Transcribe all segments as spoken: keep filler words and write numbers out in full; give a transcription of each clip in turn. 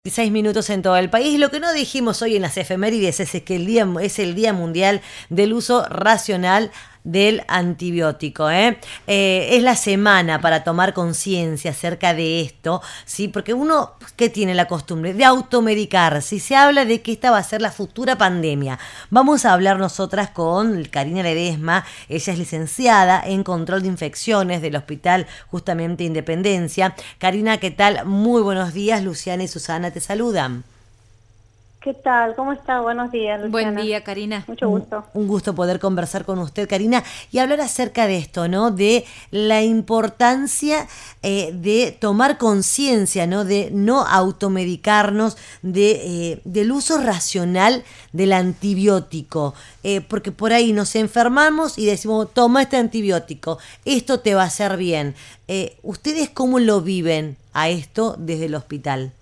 Seis minutos en todo el país. Lo que no dijimos hoy en las efemérides es que el día es el Día Mundial del Uso Racional del Antibiótico. ¿eh? Eh, es la semana para tomar conciencia acerca de esto, ¿sí? Porque uno que tiene la costumbre de automedicarse, y se habla de que esta va a ser la futura pandemia. Vamos a hablar nosotras con Karina Ledesma. Ella es licenciada en control de infecciones del Hospital justamente Independencia. Karina, ¿qué tal? Muy buenos días. Luciana y Susana te saludan. ¿Qué tal? ¿Cómo está? Buenos días, Luciana. Buen día, Karina. Mucho gusto. Un, un gusto poder conversar con usted, Karina, y hablar acerca de esto, ¿no? De la importancia eh, de tomar conciencia, ¿no? De no automedicarnos, de, eh, del uso racional del antibiótico. Eh, porque por ahí nos enfermamos y decimos, toma este antibiótico, esto te va a hacer bien. Eh, ¿Ustedes cómo lo viven a esto desde el hospital?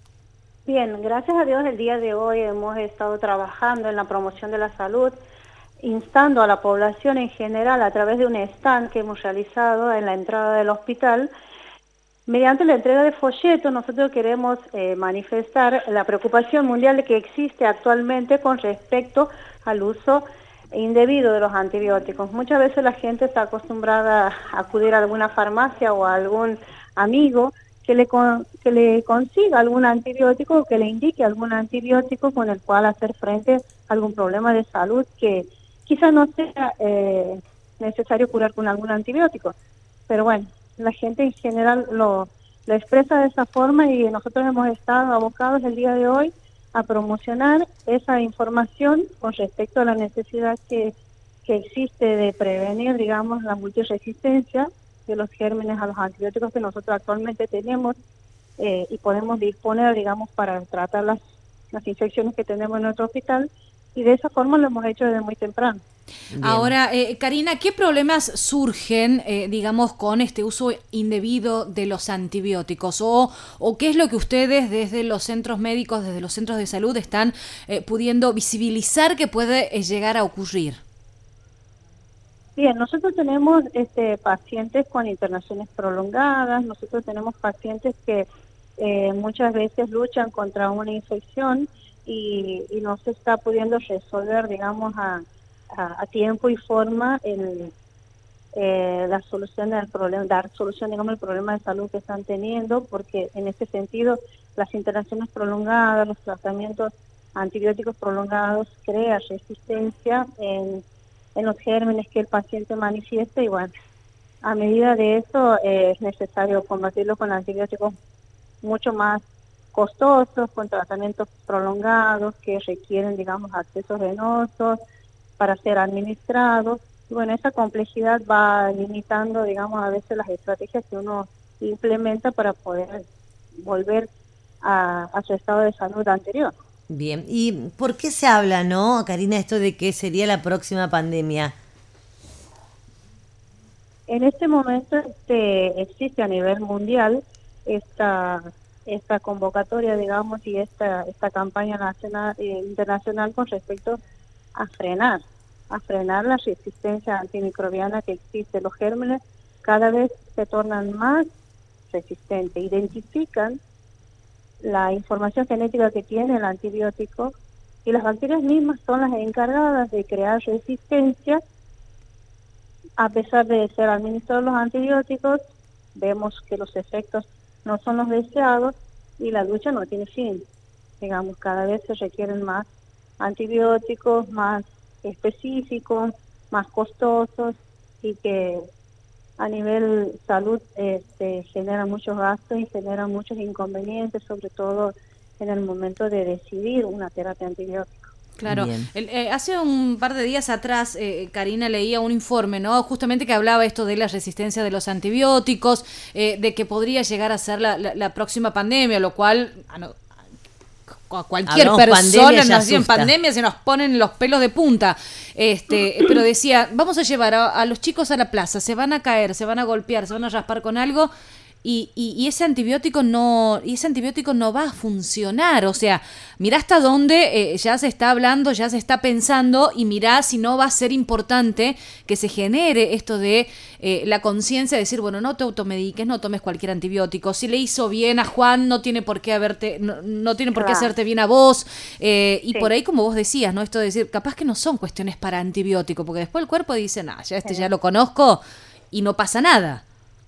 Bien, gracias a Dios el día de hoy hemos estado trabajando en la promoción de la salud, instando a la población en general a través de un stand que hemos realizado en la entrada del hospital. Mediante la entrega de folletos nosotros queremos eh, manifestar la preocupación mundial que existe actualmente con respecto al uso indebido de los antibióticos. Muchas veces la gente está acostumbrada a acudir a alguna farmacia o a algún amigo que le, con, que le consiga algún antibiótico o que le indique algún antibiótico con el cual hacer frente a algún problema de salud que quizás no sea eh, necesario curar con algún antibiótico. Pero bueno, la gente en general lo, lo expresa de esa forma y nosotros hemos estado abocados el día de hoy a promocionar esa información con respecto a la necesidad que, que existe de prevenir, digamos, la multiresistencia de los gérmenes a los antibióticos que nosotros actualmente tenemos eh, y podemos disponer, digamos, para tratar las, las infecciones que tenemos en nuestro hospital, y de esa forma lo hemos hecho desde muy temprano. Bien. Ahora, eh, Karina, ¿qué problemas surgen, eh, digamos, con este uso indebido de los antibióticos? O, o qué es lo que ustedes desde los centros médicos, desde los centros de salud, están eh, pudiendo visibilizar que puede eh, llegar a ocurrir? Bien, nosotros tenemos este, pacientes con internaciones prolongadas, nosotros tenemos pacientes que eh, muchas veces luchan contra una infección y, y no se está pudiendo resolver, digamos, a, a, a tiempo y forma el, eh, la solución del problema, dar solución, digamos, al problema de salud que están teniendo, porque en ese sentido las internaciones prolongadas, los tratamientos antibióticos prolongados crean resistencia en en los gérmenes que el paciente manifiesta, y bueno, a medida de eso eh, es necesario combatirlo con antibióticos mucho más costosos, con tratamientos prolongados que requieren, digamos, accesos venosos para ser administrados. Y bueno, esa complejidad va limitando, digamos, a veces las estrategias que uno implementa para poder volver a, a su estado de salud anterior. Bien, ¿y por qué se habla, no, Karina, esto de que sería la próxima pandemia? En este momento este, existe a nivel mundial esta esta convocatoria, digamos, y esta esta campaña nacional e internacional con respecto a frenar, a frenar la resistencia antimicrobiana que existe. Los gérmenes cada vez se tornan más resistentes, identifican la información genética que tiene el antibiótico, y las bacterias mismas son las encargadas de crear resistencia. A pesar de ser administrados los antibióticos, vemos que los efectos no son los deseados y la lucha no tiene fin. Digamos, cada vez se requieren más antibióticos, más específicos, más costosos, y que a nivel salud este, genera muchos gastos y genera muchos inconvenientes, sobre todo en el momento de decidir una terapia antibiótica. Claro, el, eh, hace un par de días atrás, eh, Karina, leía un informe, ¿no? Justamente que hablaba esto de la resistencia de los antibióticos, eh, de que podría llegar a ser la, la, la próxima pandemia, lo cual a, no, a cualquier Hablamos persona nació en pandemia se nos ponen los pelos de punta. Este, pero decía, vamos a llevar a, a los chicos a la plaza, se van a caer, se van a golpear, se van a raspar con algo, y, y, y ese antibiótico no y ese antibiótico no va a funcionar. O sea, mirá hasta dónde eh, ya se está hablando, ya se está pensando, y mirá si no va a ser importante que se genere esto de eh, la conciencia de decir, bueno, no te automediques, no tomes cualquier antibiótico. Si le hizo bien a Juan, no tiene por qué haberte, no, no tiene por qué Claro. hacerte bien a vos. Eh, y Sí. por ahí, como vos decías, ¿no? Esto de decir, capaz que no son cuestiones para antibiótico, porque después el cuerpo dice, nah, ya este Sí. ya lo conozco y no pasa nada.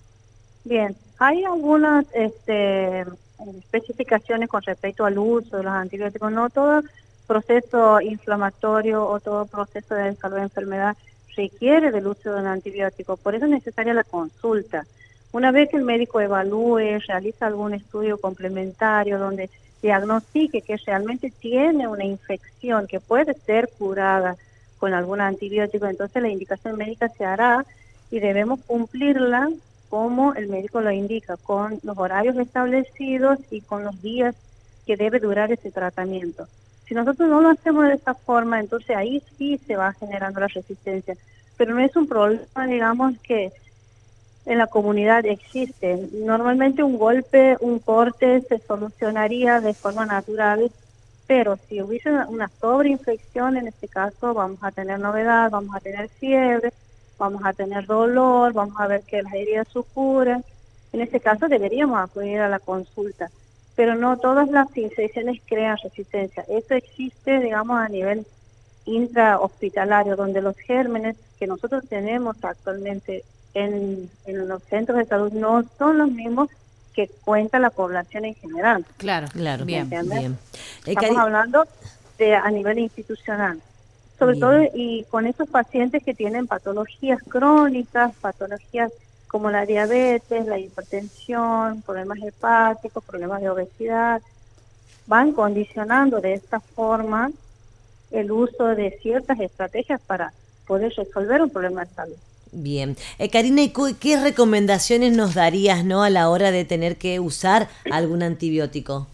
Bien, hay algunas este, especificaciones con respecto al uso de los antibióticos. No todo proceso inflamatorio o todo proceso de salud de enfermedad requiere del uso de un antibiótico. Por eso es necesaria la consulta. Una vez que el médico evalúe, realiza algún estudio complementario donde diagnostique que realmente tiene una infección que puede ser curada con algún antibiótico, entonces la indicación médica se hará y debemos cumplirla como el médico lo indica, con los horarios establecidos y con los días que debe durar ese tratamiento. Si nosotros no lo hacemos de esa forma, entonces ahí sí se va generando la resistencia. Pero no es un problema, digamos, que en la comunidad existe. Normalmente un golpe, un corte se solucionaría de forma natural, pero si hubiese una, una sobreinfección, en este caso vamos a tener novedad, vamos a tener fiebre, vamos a tener dolor, vamos a ver que las heridas supuran. En este caso deberíamos acudir a la consulta, pero no todas las infecciones crean resistencia. Eso existe, digamos, a nivel intrahospitalario, donde los gérmenes que nosotros tenemos actualmente en, en los centros de salud no son los mismos que cuenta la población en general. Claro, Claro, bien. ¿Entiendes? bien. Eh, Estamos Cari- hablando de a nivel institucional. Sobre Bien. todo y con esos pacientes que tienen patologías crónicas, patologías como la diabetes, la hipertensión, problemas hepáticos, problemas de obesidad, van condicionando de esta forma el uso de ciertas estrategias para poder resolver un problema de salud. Bien. Eh, Karina, ¿y cu- qué recomendaciones nos darías, no, a la hora de tener que usar algún antibiótico?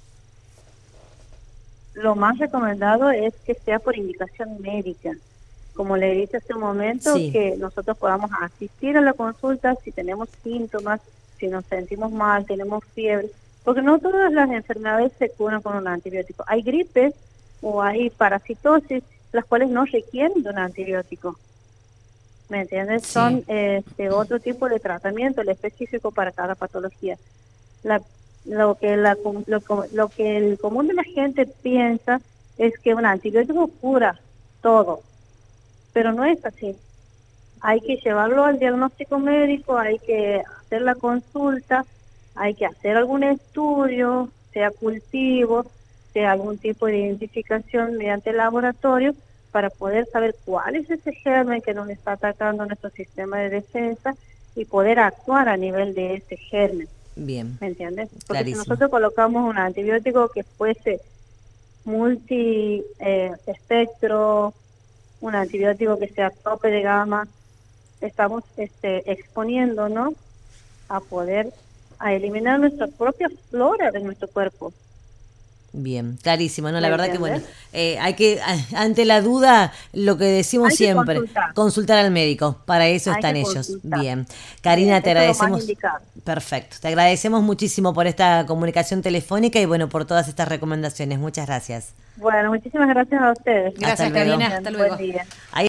Lo más recomendado es que sea por indicación médica. Como le dije hace un momento, Sí. que nosotros podamos asistir a la consulta si tenemos síntomas, si nos sentimos mal, tenemos fiebre, porque no todas las enfermedades se curan con un antibiótico. Hay gripes o hay parasitosis, las cuales no requieren de un antibiótico. ¿Me entiendes? Sí. Son este, otro tipo de tratamiento, el específico para cada patología. La, lo, que la, lo, lo que el común de la gente piensa es que un antibiótico cura todo, pero no es así. Hay que llevarlo al diagnóstico médico, hay que hacer la consulta, hay que hacer algún estudio, sea cultivo, sea algún tipo de identificación mediante el laboratorio, para poder saber cuál es ese germen que nos está atacando nuestro sistema de defensa y poder actuar a nivel de ese germen. Bien. ¿Me entiendes? Porque Clarísimo. si nosotros colocamos un antibiótico que fuese multi eh, espectro, un antibiótico que sea tope de gama, estamos este, exponiéndonos a poder a eliminar nuestra propia flora de nuestro cuerpo. Bien, clarísimo, ¿no? La ¿Me verdad que bueno, entiendes? eh, hay que, a- ante la duda, lo que decimos Hay que siempre, consultar. consultar al médico, para eso Hay están que ellos. consultar. Bien, Karina, Bien, te eso es lo más agradecemos. indicado. Perfecto, te agradecemos muchísimo por esta comunicación telefónica y bueno, por todas estas recomendaciones. Muchas gracias. Bueno, muchísimas gracias a ustedes. Gracias, Hasta luego. Karina. Hasta luego. Buen día. Ahí